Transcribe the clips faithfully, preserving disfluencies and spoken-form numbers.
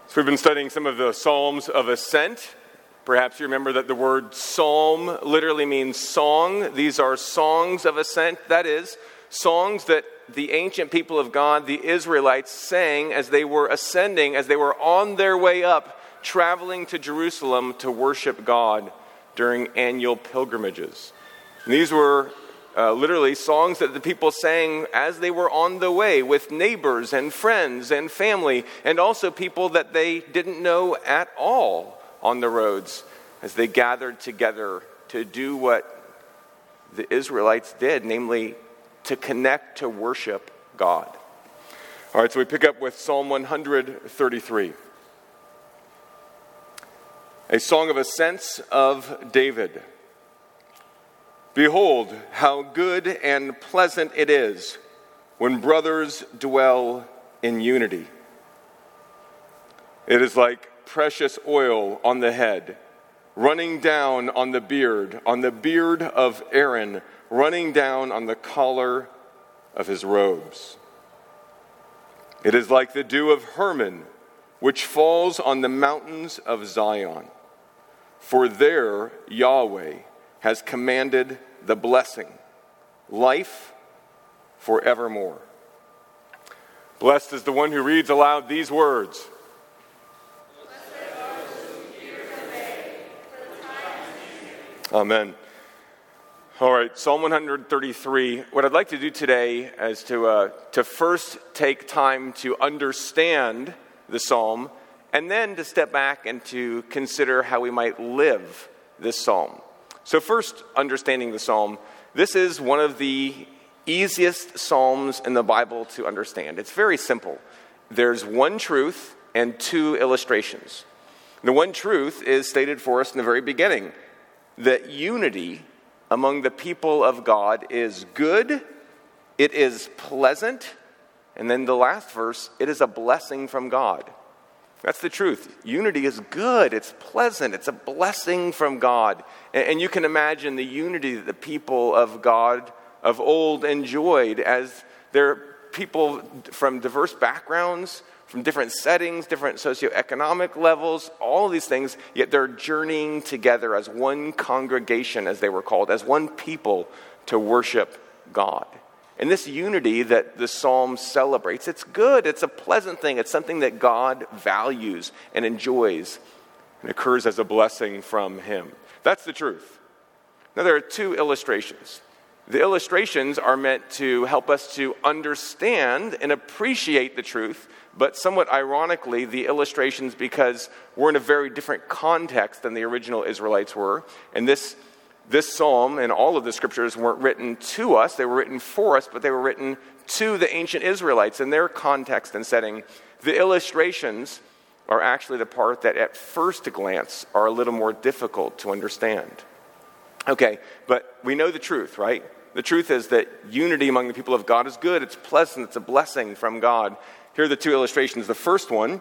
So we've been studying some of the Psalms of Ascent. Perhaps you remember that the word psalm literally means song. These are songs of ascent. That is, songs that the ancient people of God, the Israelites, sang as they were ascending, as they were on their way up, traveling to Jerusalem to worship God during annual pilgrimages. And these were uh, literally songs that the people sang as they were on the way with neighbors and friends and family, and also people that they didn't know at all on the roads as they gathered together to do what the Israelites did, namely to connect to worship God. All right, so we pick up with Psalm one thirty-three. A song of ascents of David. Behold, how good and pleasant it is when brothers dwell in unity. It is like precious oil on the head, running down on the beard, on the beard of Aaron, running down on the collar of his robes. It is like the dew of Hermon, which falls on the mountains of Zion. For there Yahweh has commanded the blessing, life forevermore. Blessed is the one who reads aloud these words. Amen. All right, Psalm one thirty-three. What I'd like to do today is to uh, to first take time to understand the psalm, and then to step back and to consider how we might live this psalm. So first, understanding the psalm. This is one of the easiest psalms in the Bible to understand. It's very simple. There's one truth and two illustrations. The one truth is stated for us in the very beginning, that unity among the people of God is good, it is pleasant, and then the last verse, it is a blessing from God. That's the truth. Unity is good, it's pleasant, it's a blessing from God. And you can imagine the unity that the people of God of old enjoyed as they're people from diverse backgrounds, from different settings, different socioeconomic levels, all of these things, yet they're journeying together as one congregation, as they were called, as one people to worship God. And this unity that the psalm celebrates, it's good, it's a pleasant thing, it's something that God values and enjoys and occurs as a blessing from him. That's the truth. Now there are two illustrations. The illustrations are meant to help us to understand and appreciate the truth, but somewhat ironically, the illustrations, because we're in a very different context than the original Israelites were, and this This psalm and all of the scriptures weren't written to us, they were written for us, but they were written to the ancient Israelites in their context and setting. The illustrations are actually the part that at first glance are a little more difficult to understand. Okay, but we know the truth, right? The truth is that unity among the people of God is good, it's pleasant, it's a blessing from God. Here are the two illustrations. The first one,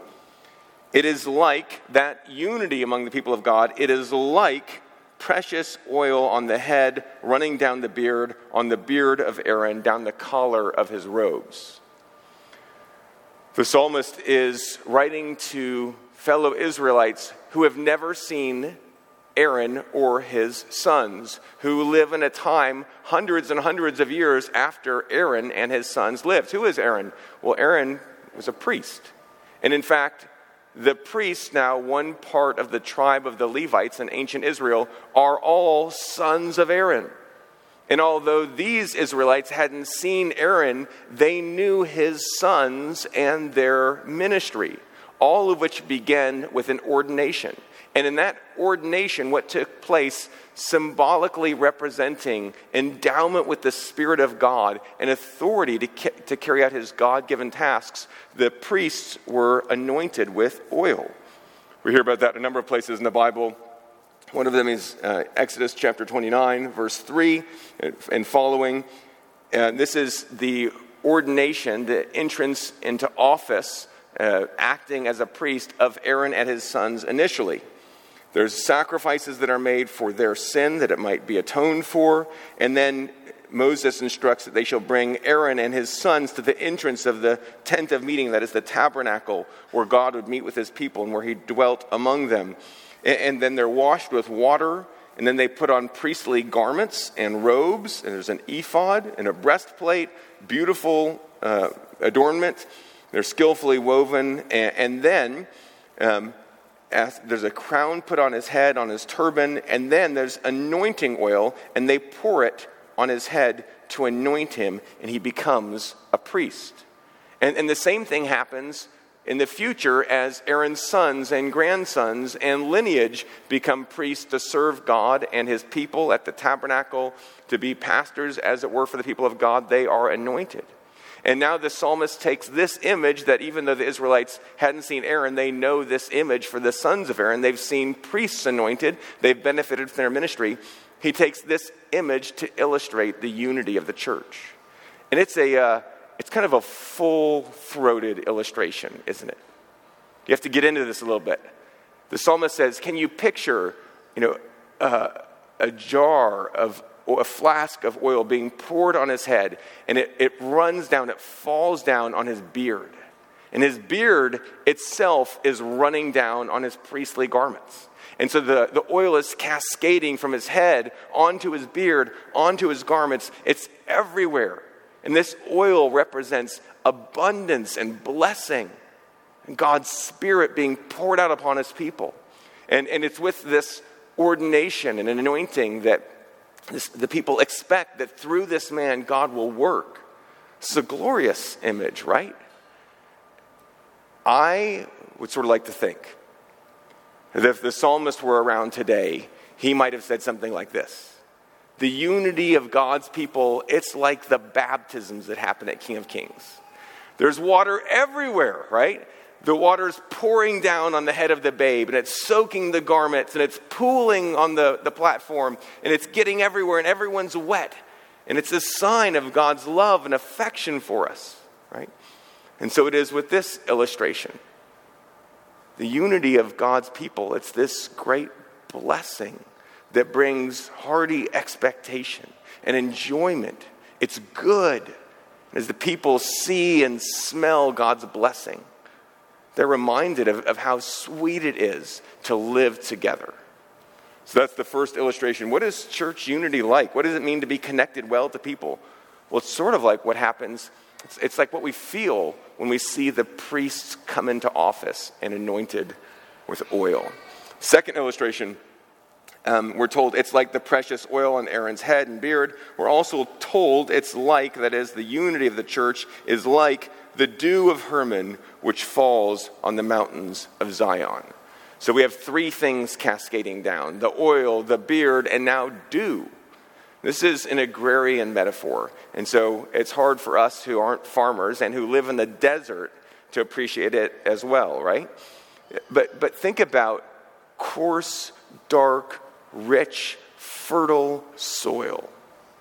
it is like that unity among the people of God, it is like precious oil on the head, running down the beard, on the beard of Aaron, down the collar of his robes. The psalmist is writing to fellow Israelites who have never seen Aaron or his sons, who live in a time hundreds and hundreds of years after Aaron and his sons lived. Who is Aaron? Well, Aaron was a priest. And in fact, the priests, now one part of the tribe of the Levites in ancient Israel, are all sons of Aaron. And although these Israelites hadn't seen Aaron, they knew his sons and their ministry, all of which began with an ordination. And in that ordination, what took place, symbolically representing endowment with the Spirit of God and authority to, ca- to carry out his God-given tasks, the priests were anointed with oil. We hear about that in a number of places in the Bible. One of them is uh, Exodus chapter twenty-nine, verse three and following. Uh, this is the ordination, the entrance into office, uh, acting as a priest of Aaron and his sons initially. There's sacrifices that are made for their sin, that it might be atoned for. And then Moses instructs that they shall bring Aaron and his sons to the entrance of the tent of meeting, that is the tabernacle, where God would meet with his people and where he dwelt among them. And then they're washed with water, and then they put on priestly garments and robes, and there's an ephod and a breastplate, beautiful uh, adornment. They're skillfully woven, and, and then um, as, there's a crown put on his head, on his turban, and then there's anointing oil, and they pour it on his head to anoint him, and he becomes a priest. And, and the same thing happens in the future as Aaron's sons and grandsons and lineage become priests to serve God and his people at the tabernacle, to be pastors, as it were, for the people of God. They are anointed. And now the psalmist takes this image that even though the Israelites hadn't seen Aaron, they know this image for the sons of Aaron. They've seen priests anointed. They've benefited from their ministry. He takes this image to illustrate the unity of the church. And it's a uh, it's kind of a full-throated illustration, isn't it? You have to get into this a little bit. The psalmist says, can you picture, you know, uh, a jar of a flask of oil being poured on his head, and it, it runs down, it falls down on his beard. And his beard itself is running down on his priestly garments. And so the, the oil is cascading from his head onto his beard, onto his garments. It's everywhere. And this oil represents abundance and blessing, and God's Spirit being poured out upon his people. And, and it's with this ordination and anointing that this, the people expect that through this man, God will work. It's a glorious image, right? I would sort of like to think that if the psalmist were around today, he might have said something like this. The unity of God's people, it's like the baptisms that happen at King of Kings. There's water everywhere, right? The water's pouring down on the head of the babe, and it's soaking the garments, and it's pooling on the, the platform, and it's getting everywhere, and everyone's wet. And it's a sign of God's love and affection for us, right? And so it is with this illustration. The unity of God's people, it's this great blessing that brings hearty expectation and enjoyment. It's good. As the people see and smell God's blessing, they're reminded of, of how sweet it is to live together. So that's the first illustration. What is church unity like? What does it mean to be connected well to people? Well, it's sort of like what happens. It's, it's like what we feel when we see the priests come into office and anointed with oil. Second illustration, um, we're told it's like the precious oil on Aaron's head and beard. We're also told it's like, that is, the unity of the church is like the dew of Hermon, which falls on the mountains of Zion. So we have three things cascading down: the oil, the beard, and now dew. This is an agrarian metaphor, and so it's hard for us who aren't farmers and who live in the desert to appreciate it as well, right? But but think about coarse, dark, rich, fertile soil.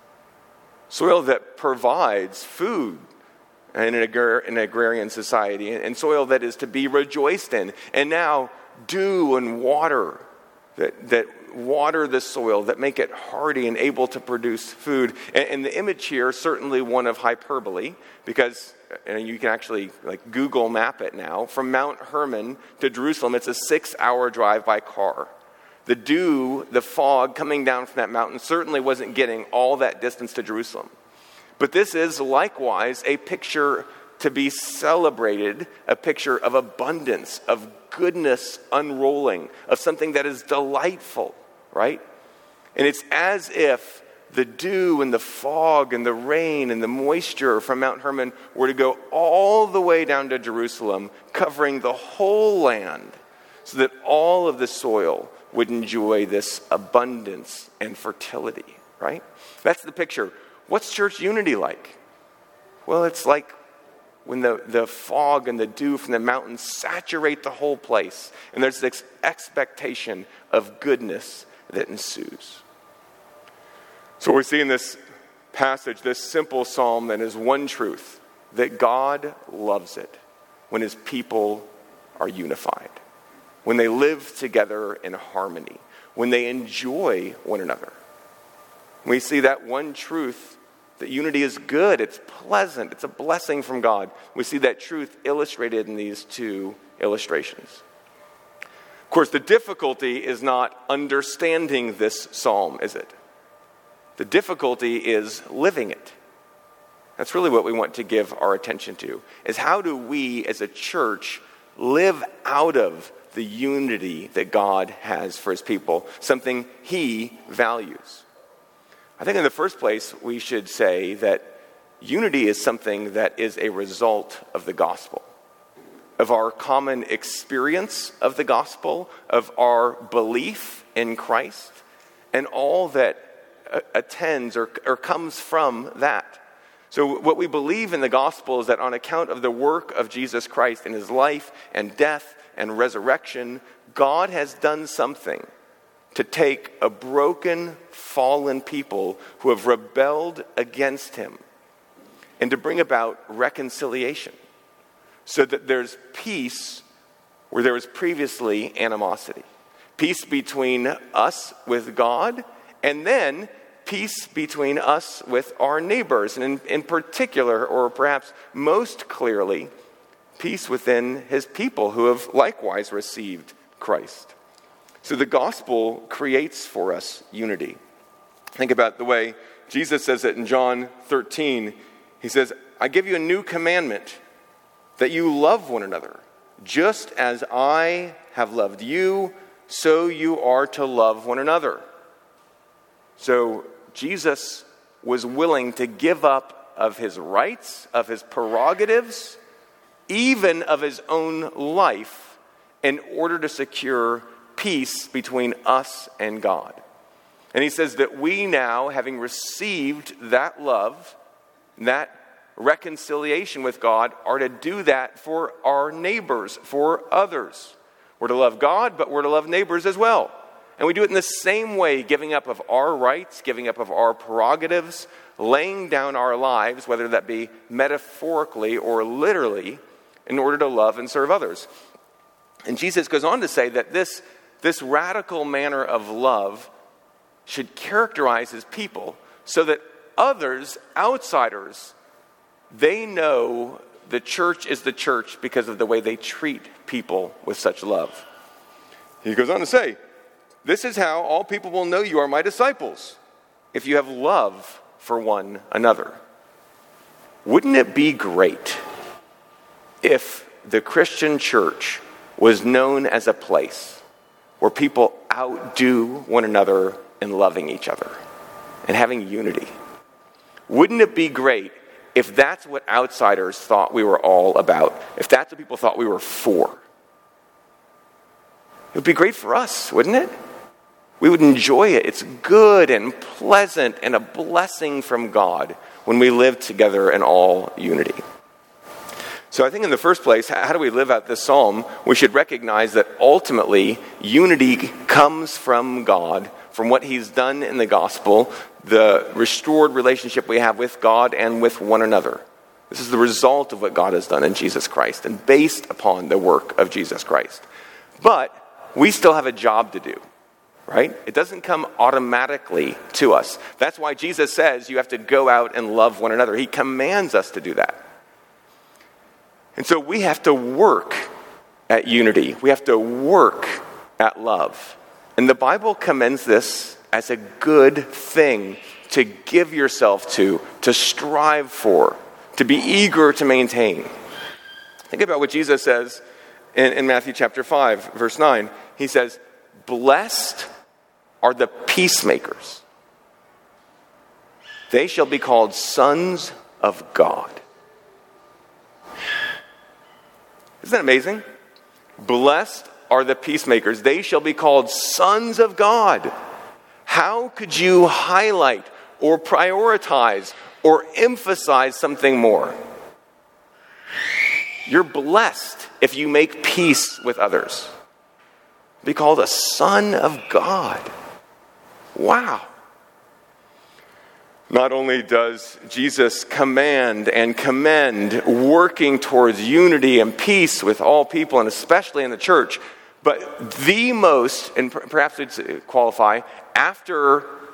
Soil that provides food in an, agrar- in an agrarian society, and soil that is to be rejoiced in. And now dew and water that that water the soil, that make it hardy and able to produce food. And, and the image here is certainly one of hyperbole, because and you can actually like Google map it now. From Mount Hermon to Jerusalem, it's a six-hour drive by car. The dew, the fog coming down from that mountain certainly wasn't getting all that distance to Jerusalem. But this is likewise a picture to be celebrated, a picture of abundance, of goodness unrolling, of something that is delightful, right? And it's as if the dew and the fog and the rain and the moisture from Mount Hermon were to go all the way down to Jerusalem, covering the whole land, so that all of the soil would enjoy this abundance and fertility, right? That's the picture. What's church unity like? Well, it's like when the, the fog and the dew from the mountains saturate the whole place, and there's this expectation of goodness that ensues. So we see in this passage, this simple psalm, that is one truth, that God loves it when his people are unified, when they live together in harmony, when they enjoy one another. We see that one truth that unity is good, it's pleasant, it's a blessing from God. We see that truth illustrated in these two illustrations. Of course, the difficulty is not understanding this psalm, is it? The difficulty is living it. That's really what we want to give our attention to, is how do we as a church live out of the unity that God has for his people, something he values. I think in the first place, we should say that unity is something that is a result of the gospel, of our common experience of the gospel, of our belief in Christ, and all that attends or, or comes from that. So what we believe in the gospel is that on account of the work of Jesus Christ in his life and death and resurrection, God has done something to take a broken, fallen people who have rebelled against him and to bring about reconciliation so that there's peace where there was previously animosity. Peace between us with God, and then peace between us with our neighbors, and in, in particular, or perhaps most clearly, peace within his people who have likewise received Christ. So the gospel creates for us unity. Think about the way Jesus says it in John thirteen. He says, I give you a new commandment, that you love one another. Just as I have loved you, so you are to love one another. So Jesus was willing to give up of his rights, of his prerogatives, even of his own life, in order to secure peace between us and God. And he says that we now, having received that love, that reconciliation with God, are to do that for our neighbors, for others. We're to love God, but we're to love neighbors as well. And we do it in the same way, giving up of our rights, giving up of our prerogatives, laying down our lives, whether that be metaphorically or literally, in order to love and serve others. And Jesus goes on to say that this, this radical manner of love should characterize his people so that others, outsiders, they know the church is the church because of the way they treat people with such love. He goes on to say, this is how all people will know you are my disciples, if you have love for one another. Wouldn't it be great if the Christian church was known as a place where people outdo one another in loving each other and having unity? Wouldn't it be great if that's what outsiders thought we were all about, if that's what people thought we were for? It would be great for us, wouldn't it? We would enjoy it. It's good and pleasant and a blessing from God when we live together in all unity. So I think in the first place, how do we live out this psalm? We should recognize that ultimately unity comes from God, from what he's done in the gospel, the restored relationship we have with God and with one another. This is the result of what God has done in Jesus Christ and based upon the work of Jesus Christ. But we still have a job to do. Right? It doesn't come automatically to us. That's why Jesus says you have to go out and love one another. He commands us to do that. And so we have to work at unity. We have to work at love. And the Bible commends this as a good thing to give yourself to, to strive for, to be eager to maintain. Think about what Jesus says in, in Matthew chapter five, verse nine. He says, blessed are the peacemakers. They shall be called sons of God. Isn't that amazing? Blessed are the peacemakers. They shall be called sons of God. How could you highlight or prioritize or emphasize something more? You're blessed if you make peace with others. Be called a son of God. Wow. Not only does Jesus command and commend working towards unity and peace with all people, and especially in the church, but the most, and perhaps it's qualify, after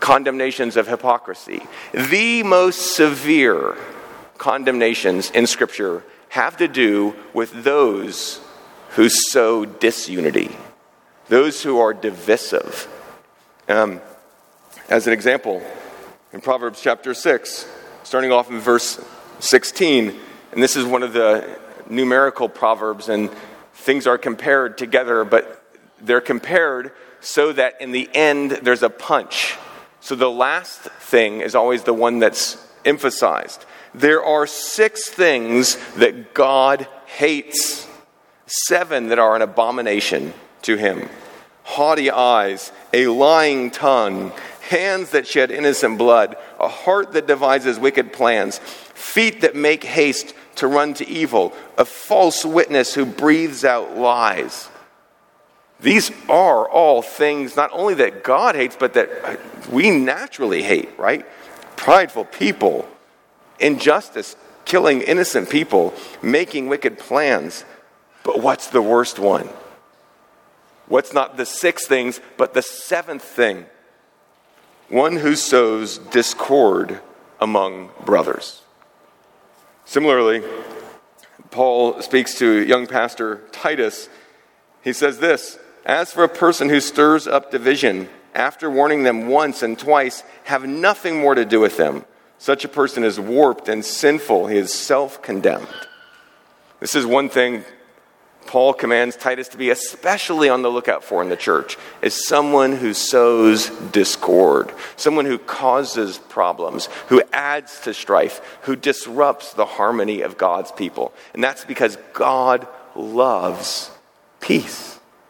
condemnations of hypocrisy. The most severe condemnations in Scripture have to do with those who sow disunity, those who are divisive. Um, as an example, in Proverbs chapter six, starting off in verse sixteen, and this is one of the numerical proverbs, and things are compared together, but they're compared so that in the end there's a punch. So the last thing is always the one that's emphasized. There are six things that God hates, seven that are an abomination to him: haughty eyes, a lying tongue, hands that shed innocent blood, a heart that devises wicked plans, feet that make haste to run to evil, a false witness who breathes out lies. These are all things not only that God hates, but that we naturally hate, right? Prideful people, injustice, killing innocent people, making wicked plans. But what's the worst one? What's not the six things, but the seventh thing? One who sows discord among brothers. Similarly, Paul speaks to young pastor Titus. He says this: as for a person who stirs up division, after warning them once and twice, have nothing more to do with them. Such a person is warped and sinful. He is self-condemned. This is one thing Paul commands Titus to be especially on the lookout for in the church, is someone who sows discord, someone who causes problems, who adds to strife, who disrupts the harmony of God's people. And that's because God loves peace.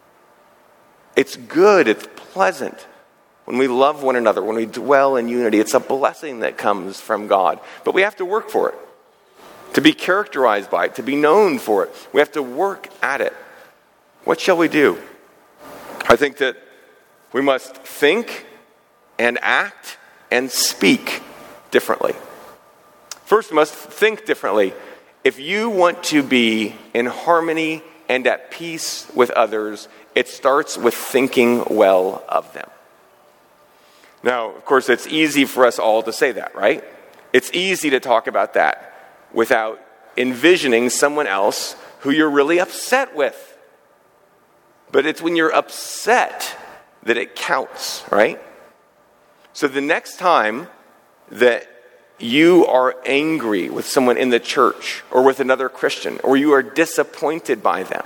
It's good, it's pleasant when we love one another, when we dwell in unity. It's a blessing that comes from God. But we have to work for it, to be characterized by it, to be known for it. We have to work at it. What shall we do? I think that we must think and act and speak differently. First, we must think differently. If you want to be in harmony and at peace with others, it starts with thinking well of them. Now, of course, it's easy for us all to say that, right? It's easy to talk about that without envisioning someone else who you're really upset with. But it's when you're upset that it counts, right? So the next time that you are angry with someone in the church or with another Christian, or you are disappointed by them,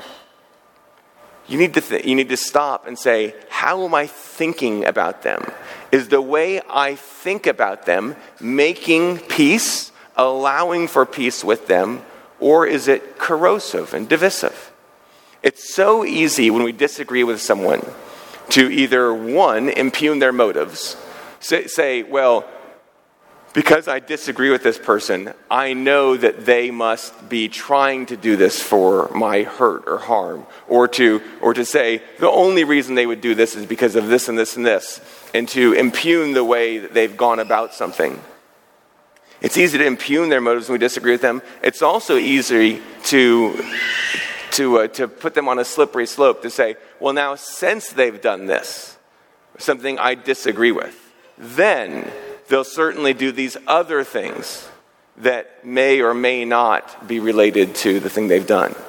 you need to th- you need to stop and say, how am I thinking about them? Is the way I think about them making peace, allowing for peace with them, or is it corrosive and divisive? It's so easy when we disagree with someone to either, one, impugn their motives, say, say well, because I disagree with this person, I know that they must be trying to do this for my hurt or harm. Or to or to say, the only reason they would do this is because of this and this and this. And to impugn the way that they've gone about something. It's easy to impugn their motives when we disagree with them. It's also easy to, to, uh, to put them on a slippery slope to say, well, now since they've done this, something I disagree with, then they'll certainly do these other things that may or may not be related to the thing they've done.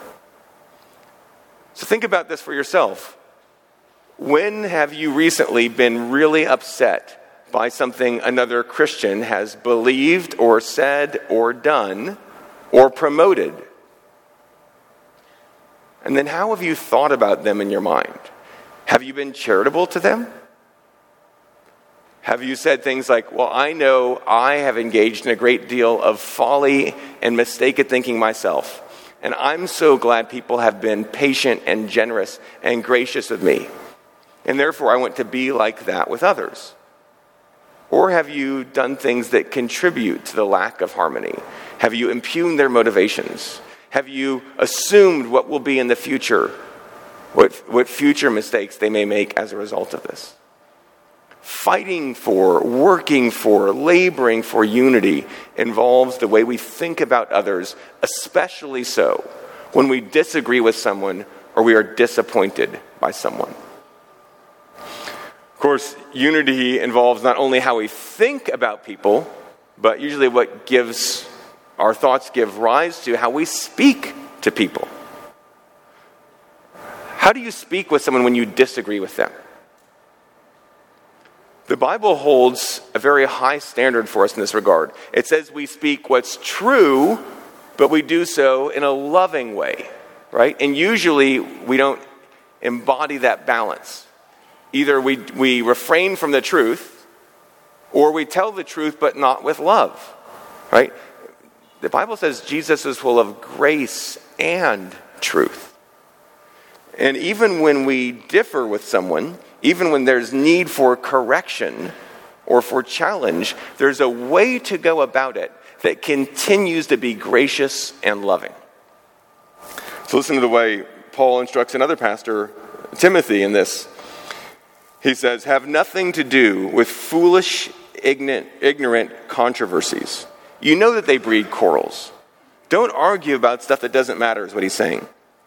So think about this for yourself. When have you recently been really upset by something another Christian has believed or said or done or promoted? And then how have you thought about them in your mind? Have you been charitable to them? Have you said things like, well, I know I have engaged in a great deal of folly and mistaken thinking myself, and I'm so glad people have been patient and generous and gracious with me, and therefore I want to be like that with others? Or have you done things that contribute to the lack of harmony? Have you impugned their motivations? Have you assumed what will be in the future, what, what future mistakes they may make as a result of this? Fighting for, working for, laboring for unity involves the way we think about others, especially so when we disagree with someone or we are disappointed by someone. Of course, unity involves not only how we think about people, but usually what gives our thoughts give rise to how we speak to people. How do you speak with someone when you disagree with them? The Bible holds a very high standard for us in this regard. It says we speak what's true, but we do so in a loving way, right? And usually we don't embody that balance. Either we, we refrain from the truth, or we tell the truth but not with love, right? The Bible says Jesus is full of grace and truth. And even when we differ with someone, even when there's need for correction or for challenge, there's a way to go about it that continues to be gracious and loving. So listen to the way Paul instructs another pastor, Timothy, in this. He says, have nothing to do with foolish, ignorant, ignorant controversies. You know that they breed quarrels. Don't argue about stuff that doesn't matter, is what he's saying.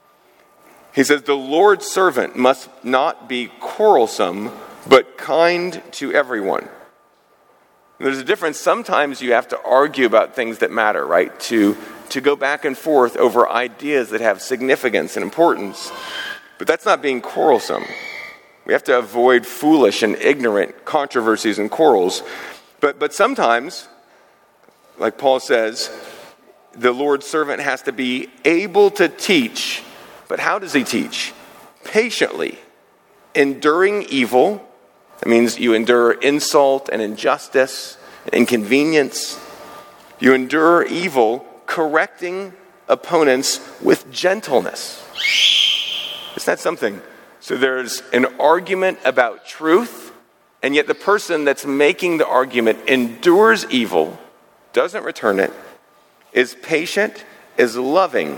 He says, the Lord's servant must not be quarrelsome, but kind to everyone. There's a difference. Sometimes you have to argue about things that matter, right? To, to go back and forth over ideas that have significance and importance. But that's not being quarrelsome. We have to avoid foolish and ignorant controversies and quarrels. But, but sometimes, like Paul says, the Lord's servant has to be able to teach. But how does he teach? Patiently, enduring evil. That means you endure insult and injustice and inconvenience. You endure evil, correcting opponents with gentleness. Isn't that something? So there's an argument about truth, and yet the person that's making the argument endures evil, doesn't return it, is patient, is loving.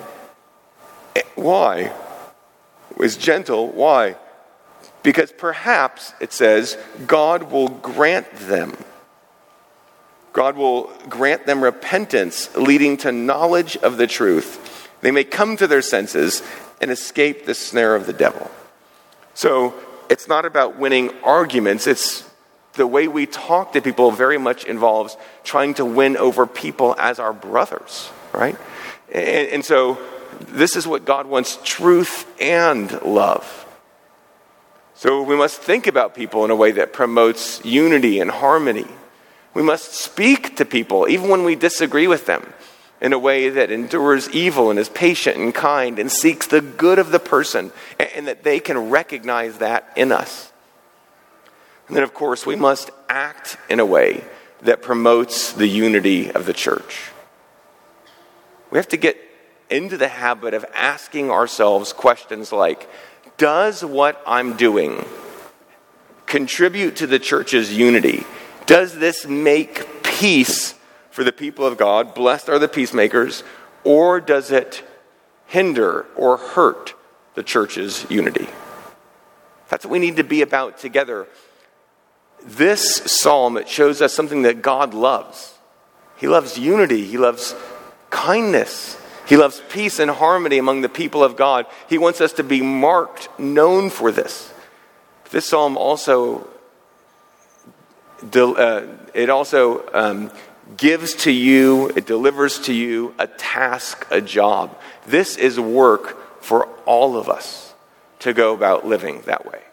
Why? Is gentle. Why? Because perhaps, it says, God will grant them. God will grant them repentance, leading to knowledge of the truth. They may come to their senses and escape the snare of the devil. So, it's not about winning arguments. It's the way we talk to people very much involves trying to win over people as our brothers, right? And, and so, this is what God wants, truth and love. So we must think about people in a way that promotes unity and harmony. We must speak to people, even when we disagree with them, in a way that endures evil and is patient and kind and seeks the good of the person, and that they can recognize that in us. And then, of course, we must act in a way that promotes the unity of the church. We have to get into the habit of asking ourselves questions like, does what I'm doing contribute to the church's unity? Does this make peace for the people of God? Blessed are the peacemakers. Or does it hinder or hurt the church's unity? That's what we need to be about together. This psalm, it shows us something that God loves. He loves unity. He loves kindness. He loves peace and harmony among the people of God. He wants us to be marked, known for this. This psalm also, uh, it also um, gives to you, it delivers to you a task, a job. This is work for all of us to go about living that way.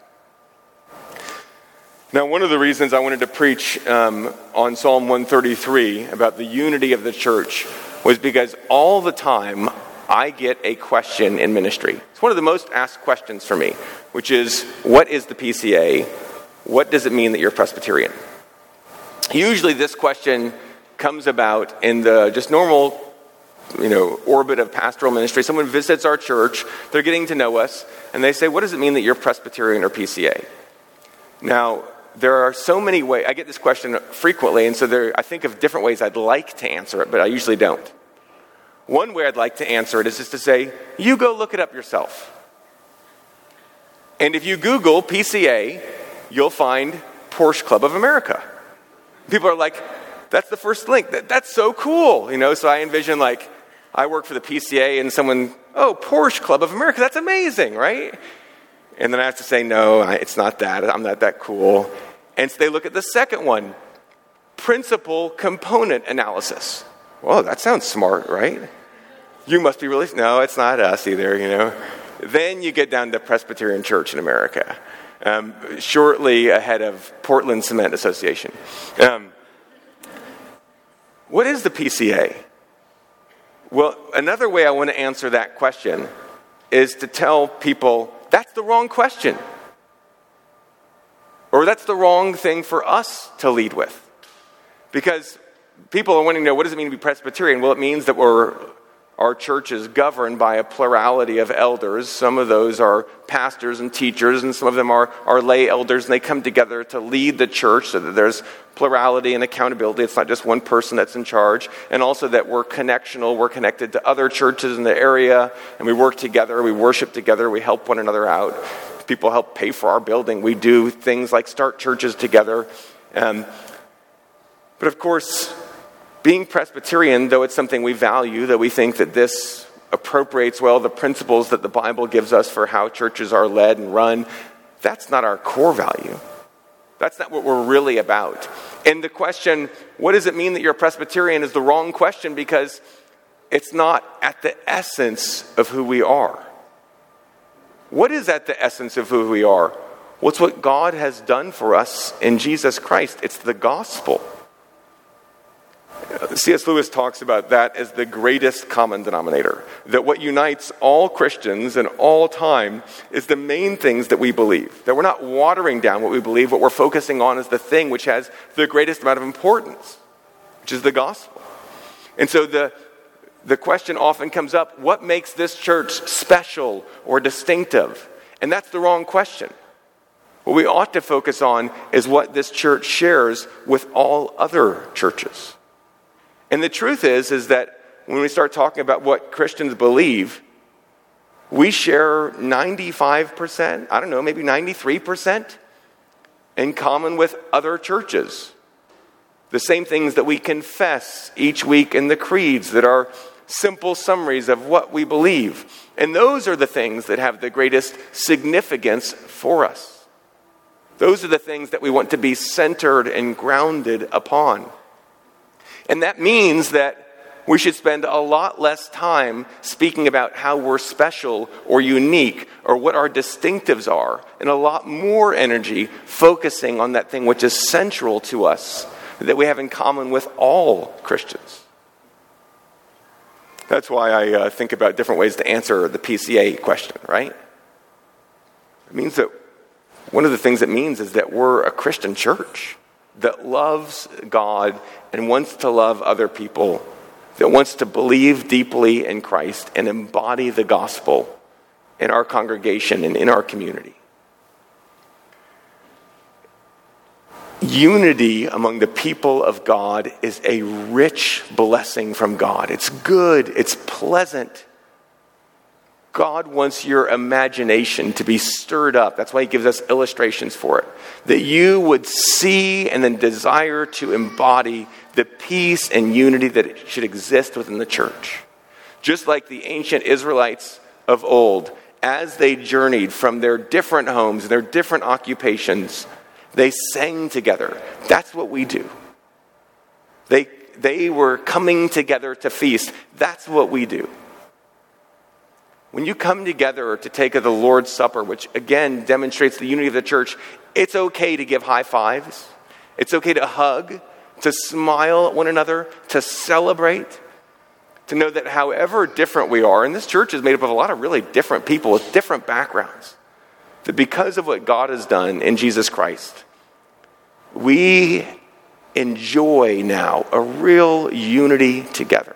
Now, one of the reasons I wanted to preach um, on Psalm one thirty-three about the unity of the church was because all the time I get a question in ministry. It's one of the most asked questions for me, which is, what is the P C A? What does it mean that you're Presbyterian? Usually this question comes about in the just normal, you know, orbit of pastoral ministry. Someone visits our church, they're getting to know us, and they say, what does it mean that you're Presbyterian or P C A? Now, there are so many ways. I get this question frequently, and so there, I think of different ways I'd like to answer it, but I usually don't. One way I'd like to answer it is just to say, you go look it up yourself. And if you Google P C A, you'll find Porsche Club of America. People are like, that's the first link. That, that's so cool. You know, so I envision like, I work for the P C A and someone, oh, Porsche Club of America, that's amazing, right? And then I have to say, no, it's not that. I'm not that cool. And so they look at the second one, principal component analysis. Whoa, that sounds smart, right? You must be really, no, it's not us either, you know. Then you get down to Presbyterian Church in America, um, shortly ahead of Portland Cement Association. Um, what is the P C A? Well, another way I want to answer that question is to tell people that's the wrong question. Or that's the wrong thing for us to lead with. Because people are wanting to know, what does it mean to be Presbyterian? Well, it means that we're, our church is governed by a plurality of elders. Some of those are pastors and teachers, and some of them are, are lay elders, and they come together to lead the church so that there's plurality and accountability. It's not just one person that's in charge. And also that we're connectional. We're connected to other churches in the area, and we work together. We worship together. We help one another out. People help pay for our building. We do things like start churches together. Um, but of course, being Presbyterian, though it's something we value, that we think that this appropriates well the principles that the Bible gives us for how churches are led and run, that's not our core value. That's not what we're really about. And the question, what does it mean that you're a Presbyterian, is the wrong question, because it's not at the essence of who we are. What is at the essence of who we are? Well, it's what God has done for us in Jesus Christ. It's the gospel. C S Lewis talks about that as the greatest common denominator. That what unites all Christians in all time is the main things that we believe. That we're not watering down what we believe. What we're focusing on is the thing which has the greatest amount of importance, which is the gospel. And so the The question often comes up, what makes this church special or distinctive? And that's the wrong question. What we ought to focus on is what this church shares with all other churches. And the truth is, is that when we start talking about what Christians believe, we share ninety-five percent, I don't know, maybe ninety-three percent in common with other churches. The same things that we confess each week in the creeds that are simple summaries of what we believe. And those are the things that have the greatest significance for us. Those are the things that we want to be centered and grounded upon. And that means that we should spend a lot less time speaking about how we're special or unique or what our distinctives are, and a lot more energy focusing on that thing which is central to us, that we have in common with all Christians. That's why I uh, think about different ways to answer the P C A question, right? It means that one of the things it means is that we're a Christian church that loves God and wants to love other people, that wants to believe deeply in Christ and embody the gospel in our congregation and in our community. Unity among the people of God is a rich blessing from God. It's good. It's pleasant. God wants your imagination to be stirred up. That's why he gives us illustrations for it. That you would see and then desire to embody the peace and unity that should exist within the church. Just like the ancient Israelites of old, as they journeyed from their different homes, their different occupations, they sang together. That's what we do. They, they were coming together to feast. That's what we do. When you come together to take the Lord's Supper, which again demonstrates the unity of the church, it's okay to give high fives. It's okay to hug, to smile at one another, to celebrate, to know that however different we are, and this church is made up of a lot of really different people with different backgrounds, that because of what God has done in Jesus Christ, we enjoy now a real unity together.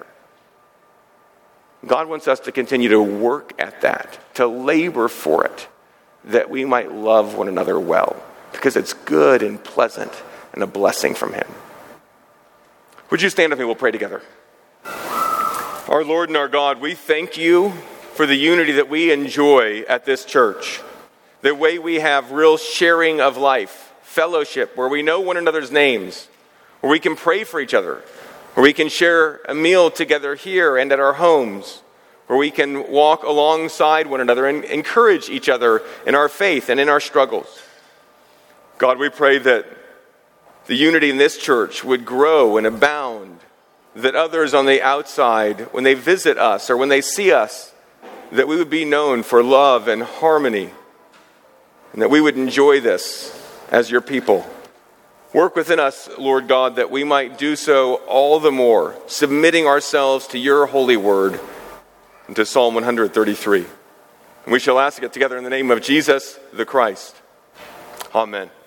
God wants us to continue to work at that, to labor for it, that we might love one another well, because it's good and pleasant and a blessing from him. Would you stand with me? We'll pray together. Our Lord and our God, we thank you for the unity that we enjoy at this church, the way we have real sharing of life, fellowship, where we know one another's names, where we can pray for each other, where we can share a meal together here and at our homes, where we can walk alongside one another and encourage each other in our faith and in our struggles. God, we pray that the unity in this church would grow and abound, that others on the outside, when they visit us or when they see us, that we would be known for love and harmony, and that we would enjoy this as your people. Work within us, Lord God, that we might do so all the more, submitting ourselves to your holy word and to Psalm one thirty-three. And we shall ask it together in the name of Jesus the Christ. Amen.